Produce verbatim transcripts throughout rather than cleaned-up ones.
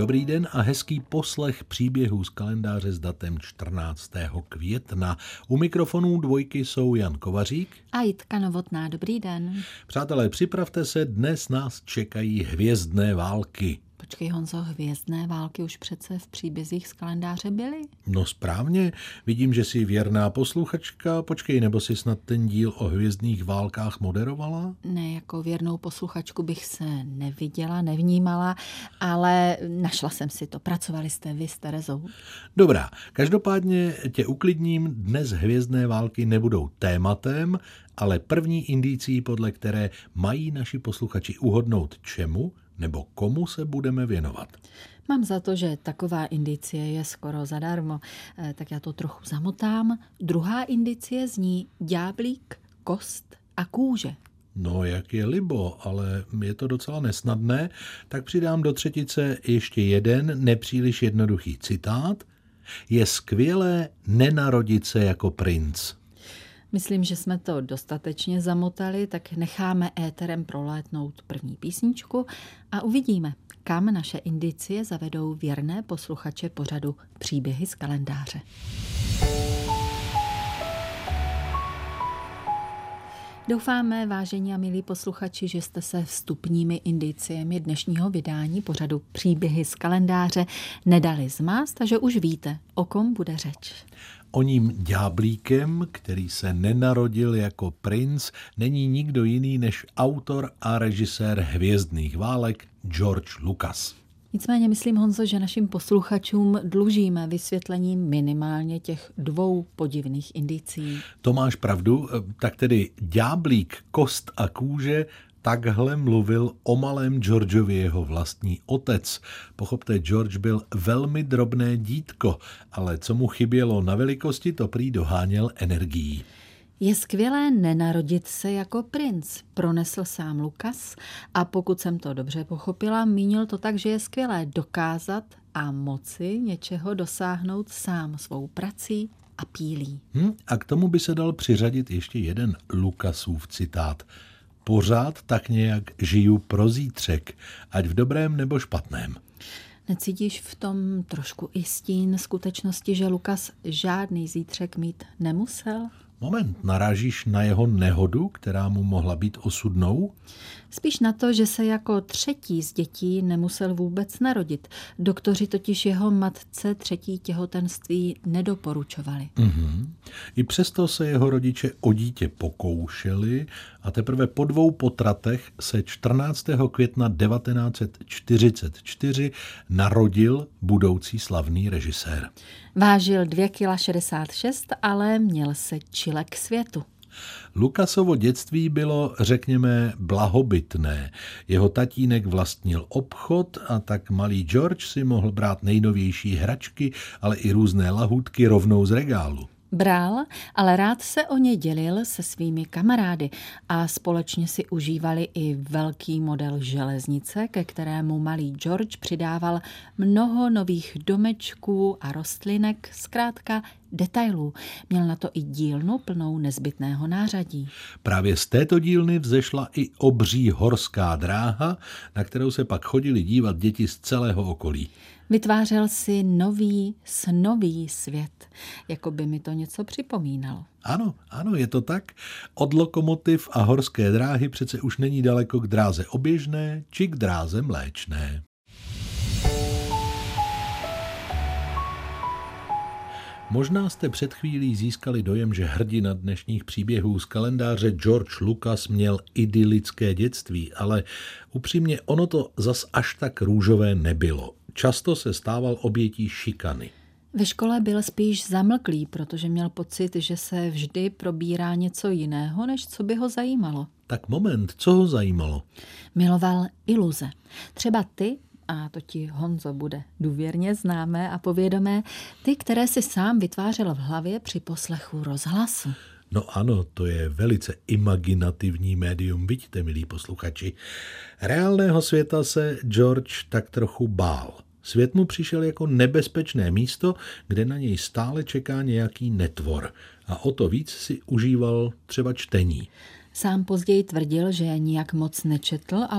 Dobrý den a hezký poslech příběhů z kalendáře s datem čtrnáctého května. U mikrofonů dvojky jsou Jan Kovařík a Jitka Novotná. Dobrý den. Přátelé, připravte se, dnes nás čekají hvězdné války. Počkej Honzo, hvězdné války už přece v příbězích z kalendáře byly. No správně, vidím, že jsi věrná posluchačka. Počkej, nebo jsi snad ten díl o hvězdných válkách moderovala? Ne, jako věrnou posluchačku bych se neviděla, nevnímala, ale našla jsem si to. Pracovali jste vy s Terezou. Dobrá, každopádně tě uklidním, dnes hvězdné války nebudou tématem, ale první indicí, podle které mají naši posluchači uhodnout čemu nebo komu se budeme věnovat. Mám za to, že taková indicie je skoro zadarmo, tak já to trochu zamotám. Druhá indicie zní ďáblík, kost a kůže. No, jak je libo, ale je to docela nesnadné, tak přidám do třetice ještě jeden nepříliš jednoduchý citát. Je skvělé nenarodit se jako princ. Myslím, že jsme to dostatečně zamotali, tak necháme éterem prolétnout první písničku a uvidíme, kam naše indicie zavedou věrné posluchače pořadu Příběhy z kalendáře. Doufáme, vážení a milí posluchači, že jste se vstupními indiciemi dnešního vydání pořadu Příběhy z kalendáře nedali zmást a že už víte, o kom bude řeč. O ním ďáblíkem, který se nenarodil jako princ, není nikdo jiný než autor a režisér hvězdných válek George Lucas. Nicméně myslím, Honzo, že našim posluchačům dlužíme vysvětlení minimálně těch dvou podivných indicí. To máš pravdu, tak tedy ďáblík, kost a kůže, takhle mluvil o malém Georgeovi jeho vlastní otec. Pochopte, George byl velmi drobné dítko, ale co mu chybělo na velikosti, to prý doháněl energií. Je skvělé nenarodit se jako princ, pronesl sám Lucas a pokud jsem to dobře pochopila, mínil to tak, že je skvělé dokázat a moci něčeho dosáhnout sám svou prací a pílí. Hm, a k tomu by se dal přiřadit ještě jeden Lucasův citát. Pořád tak nějak žiju pro zítřek, ať v dobrém nebo špatném. Necítíš v tom trošku i stín skutečnosti, že Lucas žádný zítřek mít nemusel? Moment, narážíš na jeho nehodu, která mu mohla být osudnou? Spíš na to, že se jako třetí z dětí nemusel vůbec narodit. Doktoři totiž jeho matce třetí těhotenství nedoporučovali. Mm-hmm. I přesto se jeho rodiče o dítě pokoušeli a teprve po dvou potratech se čtrnáctého května devatenáct set čtyřicet čtyři narodil budoucí slavný režisér. Vážil dvě kila šedesát šest, ale měl se čile k světu. Lucasovo dětství bylo, řekněme, blahobytné. Jeho tatínek vlastnil obchod a tak malý George si mohl brát nejnovější hračky, ale i různé lahůdky rovnou z regálu. Bral, ale rád se o ně dělil se svými kamarády a společně si užívali i velký model železnice, ke kterému malý George přidával mnoho nových domečků a rostlinek, zkrátka detailů. Měl na to i dílnu plnou nezbytného nářadí. Právě z této dílny vzešla i obří horská dráha, na kterou se pak chodili dívat děti z celého okolí. Vytvářel si nový, snový svět, jako by mi to něco připomínalo. Ano, ano, je to tak. Od lokomotiv a horské dráhy přece už není daleko k dráze oběžné či k dráze mléčné. Možná jste před chvílí získali dojem, že hrdina dnešních příběhů z kalendáře George Lucas měl idylické dětství, ale upřímně ono to zas až tak růžové nebylo. Často se stával obětí šikany. Ve škole byl spíš zamlklý, protože měl pocit, že se vždy probírá něco jiného, než co by ho zajímalo. Tak moment, co ho zajímalo? Miloval iluze. Třeba ty, a to ti Honzo bude důvěrně známé a povědomé, ty, které si sám vytvářel v hlavě při poslechu rozhlasu. No ano, to je velice imaginativní médium, vidíte, milí posluchači. Reálného světa se George tak trochu bál. Svět mu přišel jako nebezpečné místo, kde na něj stále čeká nějaký netvor. A o to víc si užíval třeba čtení. Sám později tvrdil, že nijak moc nečetl, ale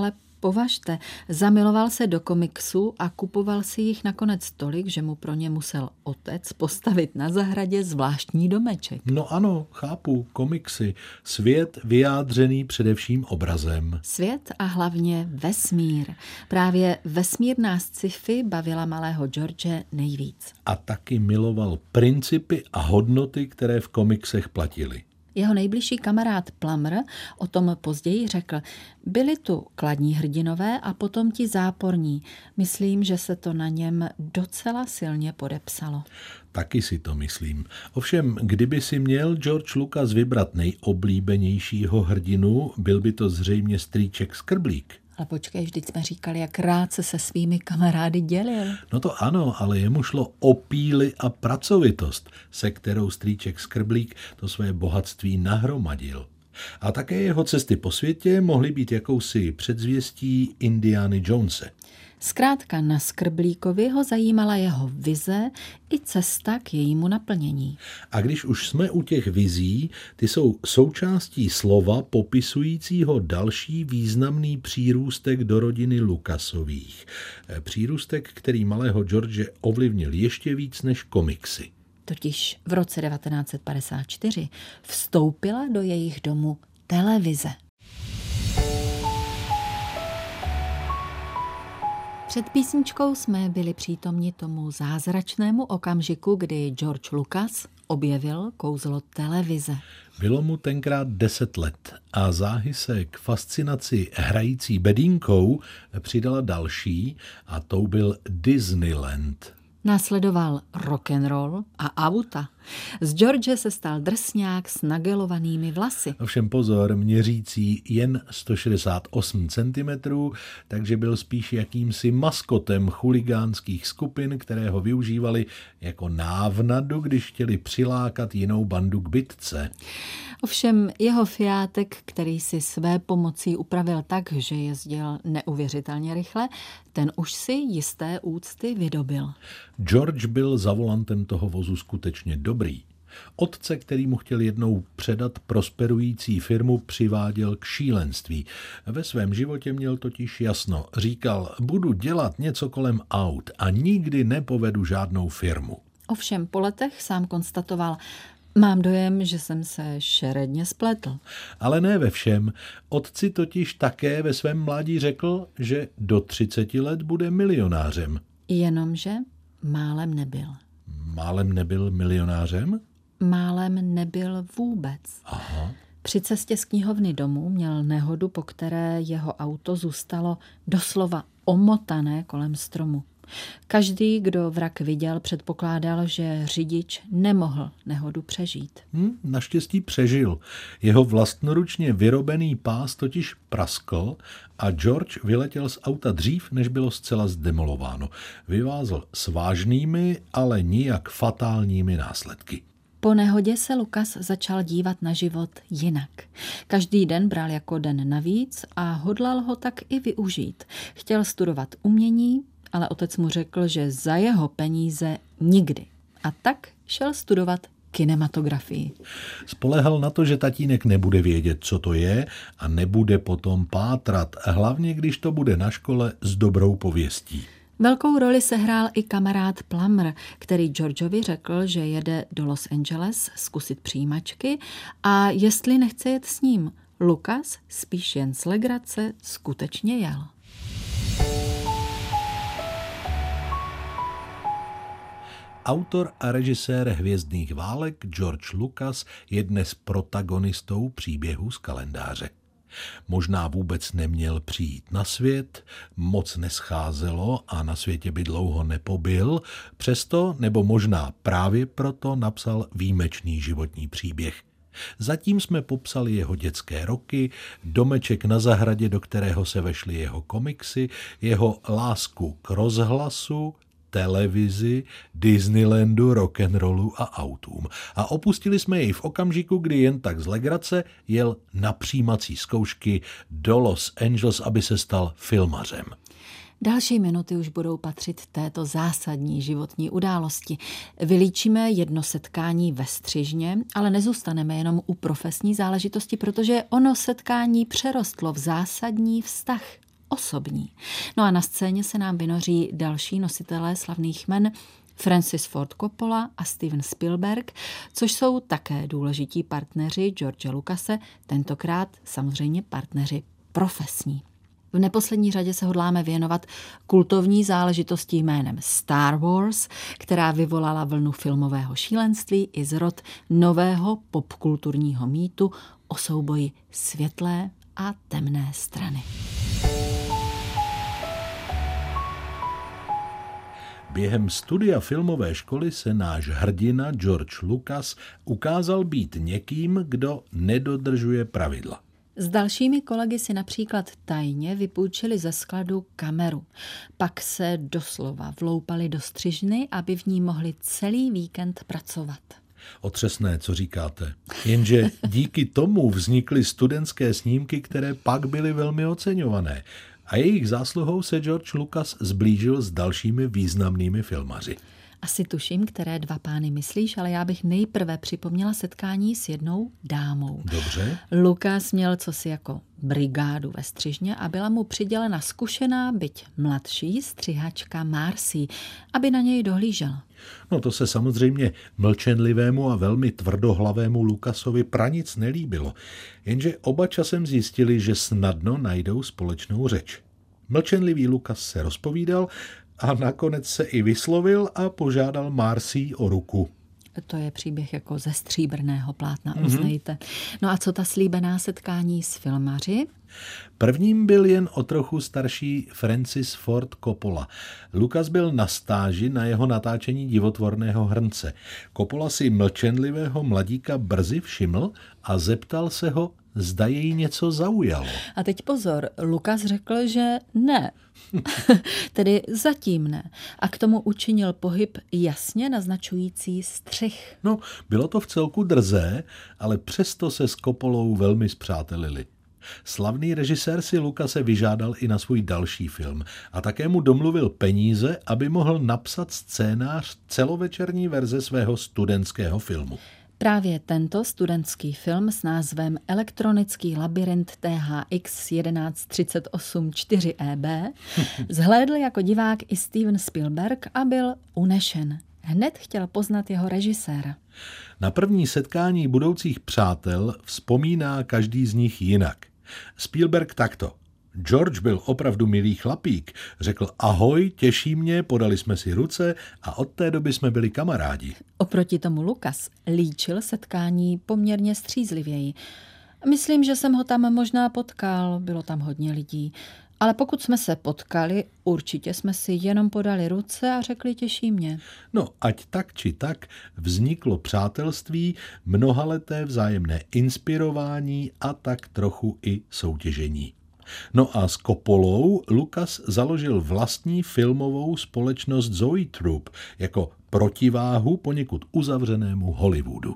Považte, zamiloval se do komiksu a kupoval si jich nakonec tolik, že mu pro ně musel otec postavit na zahradě zvláštní domeček. No ano, chápu, komiksy. Svět vyjádřený především obrazem. Svět a hlavně vesmír. Právě vesmírná sci-fi bavila malého George nejvíc. A taky miloval principy a hodnoty, které v komiksech platily. Jeho nejbližší kamarád Plummer o tom později řekl, byli tu kladní hrdinové a potom ti záporní. Myslím, že se to na něm docela silně podepsalo. Taky si to myslím. Ovšem, kdyby si měl George Lucas vybrat nejoblíbenějšího hrdinu, byl by to zřejmě strýček Skrblík. Ale počkej, vždyť jsme říkali, jak rád se se svými kamarády dělil. No to ano, ale jemu šlo o píli a pracovitost, se kterou strýček Skrblík to své bohatství nahromadil. A také jeho cesty po světě mohly být jakousi předzvěstí Indiany Jonese. Zkrátka na Skrblíkovi ho zajímala jeho vize i cesta k jejímu naplnění. A když už jsme u těch vizí, ty jsou součástí slova popisujícího další významný přírůstek do rodiny Lucasových. Přírůstek, který malého George ovlivnil ještě víc než komiksy. Totiž v roce devatenáct set padesát čtyři vstoupila do jejich domu televize. Před písničkou jsme byli přítomni tomu zázračnému okamžiku, kdy George Lucas objevil kouzlo televize. Bylo mu tenkrát deset let a záhy se k fascinaci hrající bedínkou přidala další a tou byl Disneyland. Následoval rock'n'roll a auta. Z George se stal drsňák s nagelovanými vlasy. Ovšem pozor, měřící jen sto šedesát osm centimetrů, takže byl spíš jakýmsi maskotem chuligánských skupin, které ho využívali jako návnadu, když chtěli přilákat jinou bandu k bitce. Ovšem jeho Fiátek, který si své pomocí upravil tak, že jezdil neuvěřitelně rychle, ten už si jisté úcty vydobil. George byl za volantem toho vozu skutečně dobrý. Otce, který mu chtěl jednou předat prosperující firmu, přiváděl k šílenství. Ve svém životě měl totiž jasno. Říkal, budu dělat něco kolem aut a nikdy nepovedu žádnou firmu. Ovšem po letech sám konstatoval, mám dojem, že jsem se šeredně spletl. Ale ne ve všem. Otci totiž také ve svém mládí řekl, že do třiceti let bude milionářem. Jenomže málem nebyl. Málem nebyl milionářem? Málem nebyl vůbec. Aha. Při cestě z knihovny domů měl nehodu, po které jeho auto zůstalo doslova omotané kolem stromu. Každý, kdo vrak viděl, předpokládal, že řidič nemohl nehodu přežít. Hm, naštěstí přežil. Jeho vlastnoručně vyrobený pás totiž praskl a George vyletěl z auta dřív, než bylo zcela zdemolováno. Vyvázl s vážnými, ale nijak fatálními následky. Po nehodě se Lucas začal dívat na život jinak. Každý den bral jako den navíc a hodlal ho tak i využít. Chtěl studovat umění, ale otec mu řekl, že za jeho peníze nikdy. A tak šel studovat kinematografii. Spolehal na to, že tatínek nebude vědět, co to je a nebude potom pátrat, hlavně když to bude na škole s dobrou pověstí. Velkou roli sehrál i kamarád Plummer, který Georgeovi řekl, že jede do Los Angeles zkusit přijímačky a jestli nechce jet s ním. Lucas spíš jen z legrace skutečně jel. Autor a režisér Hvězdných válek George Lucas je dnes protagonistou příběhu z kalendáře. Možná vůbec neměl přijít na svět, moc nescházelo a na světě by dlouho nepobyl, přesto nebo možná právě proto napsal výjimečný životní příběh. Zatím jsme popsali jeho dětské roky, domeček na zahradě, do kterého se vešly jeho komiksy, jeho lásku k rozhlasu, televizi, Disneylandu, rock'n'rollu a autům. A opustili jsme jej v okamžiku, kdy jen tak z legrace jel na přijímací zkoušky do Los Angeles, aby se stal filmařem. Další minuty už budou patřit této zásadní životní události. Vylíčíme jedno setkání ve střižně, ale nezůstaneme jenom u profesní záležitosti, protože ono setkání přerostlo v zásadní vztah. osobní. No a na scéně se nám vynoří další nositelé slavných jmen, Francis Ford Coppola a Steven Spielberg, což jsou také důležití partneři George Lucase, tentokrát samozřejmě partneři profesní. V neposlední řadě se hodláme věnovat kultovní záležitosti jménem Star Wars, která vyvolala vlnu filmového šílenství i zrod nového popkulturního mýtu o souboji světlé a temné strany. Během studia filmové školy se náš hrdina George Lucas ukázal být někým, kdo nedodržuje pravidla. S dalšími kolegy si například tajně vypůjčili ze skladu kameru. Pak se doslova vloupali do střižny, aby v ní mohli celý víkend pracovat. Otřesné, co říkáte. Jenže díky tomu vznikly studentské snímky, které pak byly velmi oceňované. A jejich zásluhou se George Lucas zblížil s dalšími významnými filmaři. Asi tuším, které dva pány myslíš, ale já bych nejprve připomněla setkání s jednou dámou. Dobře. Lucas měl cosi jako brigádu ve střižně a byla mu přidělena zkušená, byť mladší střihačka Marcy, aby na něj dohlížela. No to se samozřejmě mlčenlivému a velmi tvrdohlavému Lucasovi pranic nelíbilo, jenže oba časem zjistili, že snadno najdou společnou řeč. Mlčenlivý Lucas se rozpovídal a nakonec se i vyslovil a požádal Marcy o ruku. To je příběh jako ze stříbrného plátna, uznejte. No a co ta slíbená setkání s filmaři? Prvním byl jen o trochu starší Francis Ford Coppola. Lucas byl na stáži na jeho natáčení Divotvorného hrnce. Coppola si mlčenlivého mladíka brzy všiml a zeptal se ho, zda jej něco zaujalo. A teď pozor, Lucas řekl, že ne. Tedy zatím ne. A k tomu učinil pohyb jasně naznačující střih. No, bylo to vcelku drzé, ale přesto se s Coppolou velmi spřátelili. Slavný režisér si Lucase vyžádal i na svůj další film a také mu domluvil peníze, aby mohl napsat scénář celovečerní verze svého studentského filmu. Právě tento studentský film s názvem Elektronický labyrint T H X jedenáct třicet osm čtyři E B zhlédl jako divák i Steven Spielberg a byl unešen. Hned chtěl poznat jeho režiséra. Na první setkání budoucích přátel vzpomíná každý z nich jinak. Spielberg takto. George byl opravdu milý chlapík. Řekl ahoj, těší mě, podali jsme si ruce a od té doby jsme byli kamarádi. Oproti tomu Lucas líčil setkání poměrně střízlivěji. Myslím, že jsem ho tam možná potkal, bylo tam hodně lidí. Ale pokud jsme se potkali, určitě jsme si jenom podali ruce a řekli těší mě. No, ať tak či tak, vzniklo přátelství, mnohaleté vzájemné inspirování a tak trochu i soutěžení. No a s Coppolou Lucas založil vlastní filmovou společnost Zoetrope jako protiváhu poněkud uzavřenému Hollywoodu.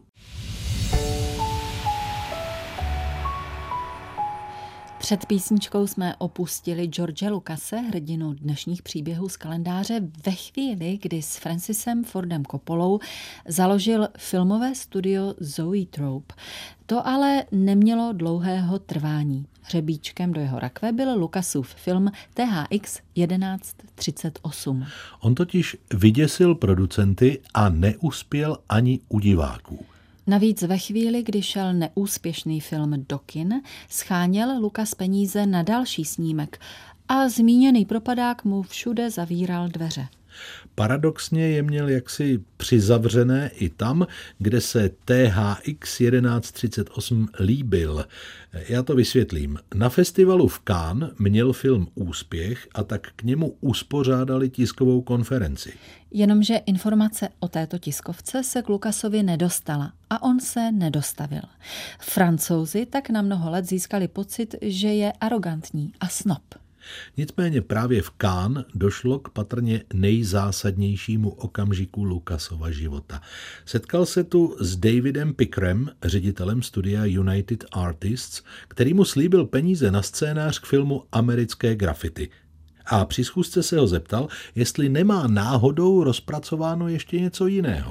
Před písničkou jsme opustili George Lucase, hrdinu dnešních příběhů z kalendáře, ve chvíli, kdy s Francisem Fordem Coppolou založil filmové studio Zoetrope. To ale nemělo dlouhého trvání. Hřebíčkem do jeho rakve byl Lucasův film T H X jedenáct třicet osm. On totiž vyděsil producenty a neuspěl ani u diváků. Navíc ve chvíli, kdy šel neúspěšný film do kin, scháněl Lucas peníze na další snímek a zmíněný propadák mu všude zavíral dveře. Paradoxně je měl jaksi přizavřené i tam, kde se T H X jedenáct třicet osm líbil. Já to vysvětlím. Na festivalu v Cannes měl film úspěch a tak k němu uspořádali tiskovou konferenci. Jenomže informace o této tiskovce se k Lucasovi nedostala a on se nedostavil. Francouzi tak na mnoho let získali pocit, že je arrogantní a snob. Nicméně právě v Cannes došlo k patrně nejzásadnějšímu okamžiku Lucasova života. Setkal se tu s Davidem Pickerem, ředitelem studia United Artists, který mu slíbil peníze na scénář k filmu Americké grafity. A při schůzce se ho zeptal, jestli nemá náhodou rozpracováno ještě něco jiného.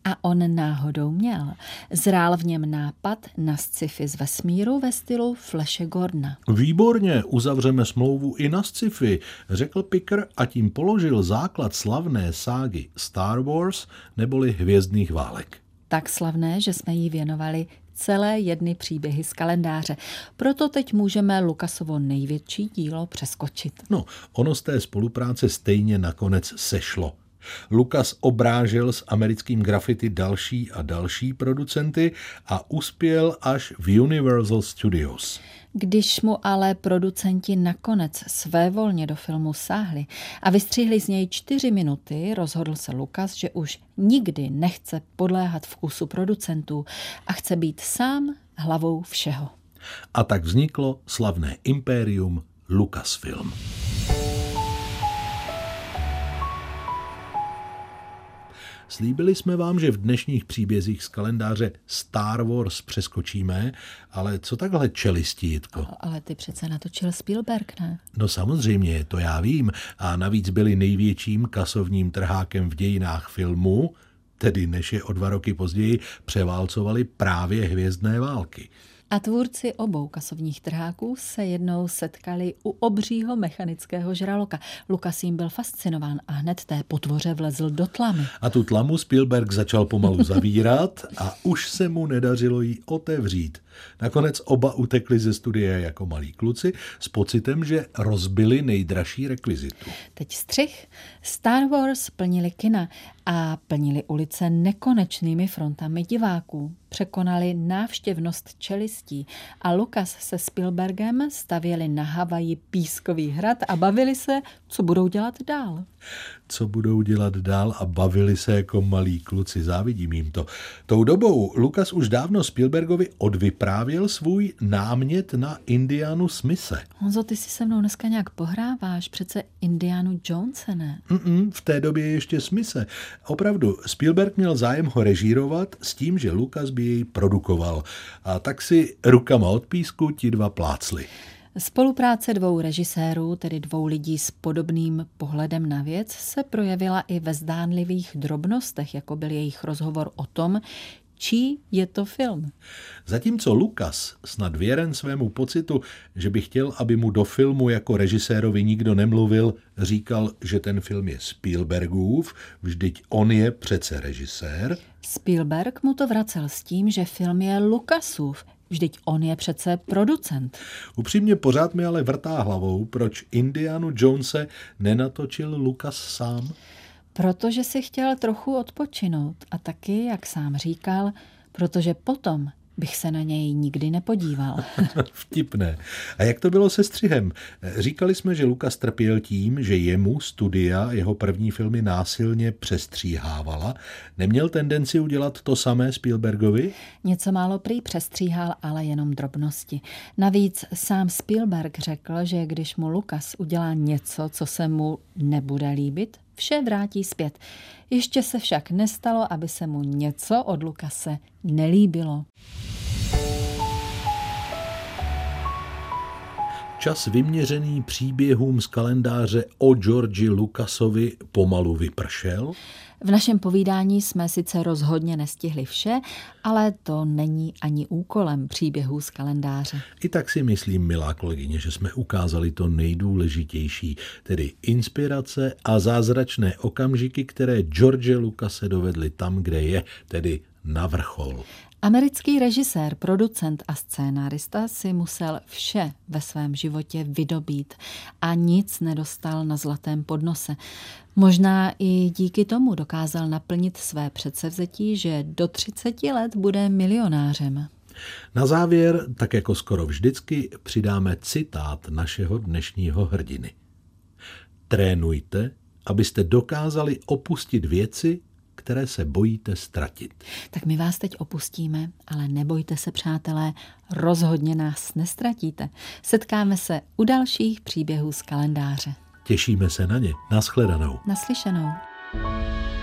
A on náhodou měl. Zrál v něm nápad na sci-fi z vesmíru ve stylu Flashe Gordona. Výborně, uzavřeme smlouvu i na sci-fi, řekl Picker a tím položil základ slavné ságy Star Wars neboli Hvězdných válek. Tak slavné, že jsme jí věnovali celé jedny příběhy z kalendáře. Proto teď můžeme Lucasovo největší dílo přeskočit. No, ono z té spolupráce stejně nakonec sešlo. Lucas obrážel s americkým graffiti další a další producenty a uspěl až v Universal Studios. Když mu ale producenti nakonec svévolně do filmu sáhli a vystřihli z něj čtyři minuty, rozhodl se Lucas, že už nikdy nechce podléhat vkusu producentů a chce být sám hlavou všeho. A tak vzniklo slavné impérium Lucasfilm. Slíbili jsme vám, že v dnešních příbězích z kalendáře Star Wars přeskočíme, ale co takhle čelisti, Jitko? Ale ty přece natočil Spielberg, ne? No samozřejmě, to já vím. A navíc byli největším kasovním trhákem v dějinách filmu, tedy než je o dva roky později převálcovali právě Hvězdné války. A tvůrci obou kasovních trháků se jednou setkali u obřího mechanického žraloka. Lucas jim byl fascinován a hned té potvoře vlezl do tlamy. A tu tlamu Spielberg začal pomalu zavírat a už se mu nedařilo jí otevřít. Nakonec oba utekli ze studia jako malí kluci s pocitem, že rozbili nejdražší rekvizitu. Teď střih. Star Wars plnili kina a plnili ulice nekonečnými frontami diváků. Překonali návštěvnost čelistí a Lucas se Spielbergem stavěli na Havaji pískový hrad a bavili se, co budou dělat dál. Co budou dělat dál a bavili se jako malí kluci, závidím jim to. Tou dobou Lucas už dávno Spielbergovi odvyprávěl svůj námět na Indianu Smise. Honzo, ty si se mnou dneska nějak pohráváš, přece Indianu Jonese, ne? Mm-mm, v té době ještě Smise. Opravdu, Spielberg měl zájem ho režírovat s tím, že Lucas by jej produkoval. A tak si rukama od písku ti dva plácli. Spolupráce dvou režisérů, tedy dvou lidí s podobným pohledem na věc, se projevila i ve zdánlivých drobnostech, jako byl jejich rozhovor o tom, čí je to film. Zatímco Lucas, snad věren svému pocitu, že by chtěl, aby mu do filmu jako režisérovi nikdo nemluvil, říkal, že ten film je Spielbergův, vždyť on je přece režisér. Spielberg mu to vracel s tím, že film je Lucasův, vždyť on je přece producent. Upřímně pořád mi ale vrtá hlavou, proč Indianu Jonese nenatočil Lucas sám. Protože si chtěl trochu odpočinout a taky, jak sám říkal, protože potom bych se na něj nikdy nepodíval. Vtipné. A jak to bylo se střihem? Říkali jsme, že Lucas trpěl tím, že jemu studia jeho první filmy násilně přestříhávala. Neměl tendenci udělat to samé Spielbergovi? Něco málo prý přestříhal, ale jenom drobnosti. Navíc sám Spielberg řekl, že když mu Lucas udělá něco, co se mu nebude líbit, vše vrátí zpět. Ještě se však nestalo, aby se mu něco od Lucase nelíbilo. Čas vyměřený příběhům z kalendáře o Georgi Lucasovi pomalu vypršel. V našem povídání jsme sice rozhodně nestihli vše, ale to není ani úkolem příběhů z kalendáře. I tak si myslím, milá kolegyně, že jsme ukázali to nejdůležitější, tedy inspirace a zázračné okamžiky, které George Lucase dovedly tam, kde je, tedy na vrchol. Americký režisér, producent a scénárista si musel vše ve svém životě vydobít a nic nedostal na zlatém podnose. Možná i díky tomu dokázal naplnit své předsevzetí, že do třiceti let bude milionářem. Na závěr, tak jako skoro vždycky, přidáme citát našeho dnešního hrdiny. Trénujte, abyste dokázali opustit věci, které se bojíte ztratit. Tak my vás teď opustíme, ale nebojte se, přátelé, rozhodně nás nestratíte. Setkáme se u dalších příběhů z kalendáře. Těšíme se na ně. Naschledanou. Naslyšenou.